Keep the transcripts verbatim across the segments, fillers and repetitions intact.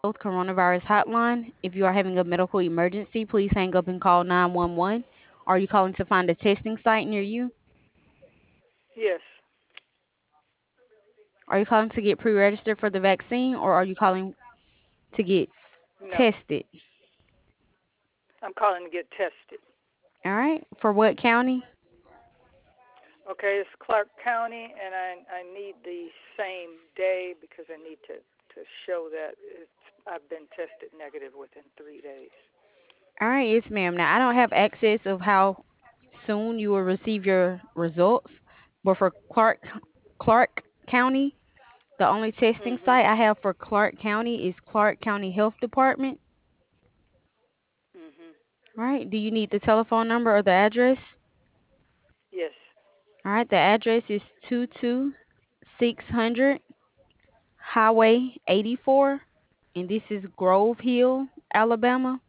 Health Coronavirus Hotline. If you are having a medical emergency, please hang up and call nine one one. Are you calling to find a testing site near you? Yes. Are you calling to get pre registered for the vaccine or are you calling to get No. tested? I'm calling to get tested. All right. For what county? Okay, it's Clark County, and I I need the same day because I need to to show that it's, I've been tested negative within three days. All right, yes, ma'am. Now, I don't have access of how soon you will receive your results, but for Clark Clark County, the only testing Mhm. site I have for Clark County is Clark County Health Department. Mhm. All right. Do you need the telephone number or the address? Yes. All right. The address is two two six hundred Highway eighty-four, and this is Grove Hill, Alabama.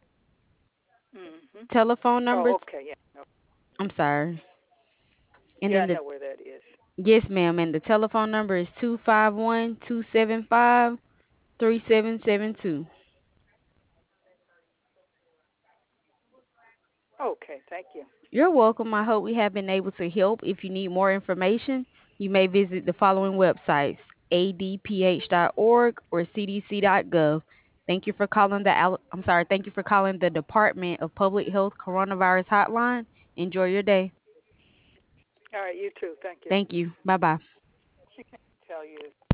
Mhm. Telephone Oh, number. okay. Yeah. No. I'm sorry. And Yeah, then I the know where that is. yes, ma'am. And the telephone number is two five one, two seven five, three seven seven two. Okay. Thank you. You're welcome. I hope we have been able to help. If you need more information, you may visit the following websites: a d p h dot org or c d c dot gov. Thank you for calling the Al- I'm sorry, thank you for calling the Department of Public Health Coronavirus Hotline. Enjoy your day. All right. You too. Thank you. Thank you. Bye-bye. Tell you.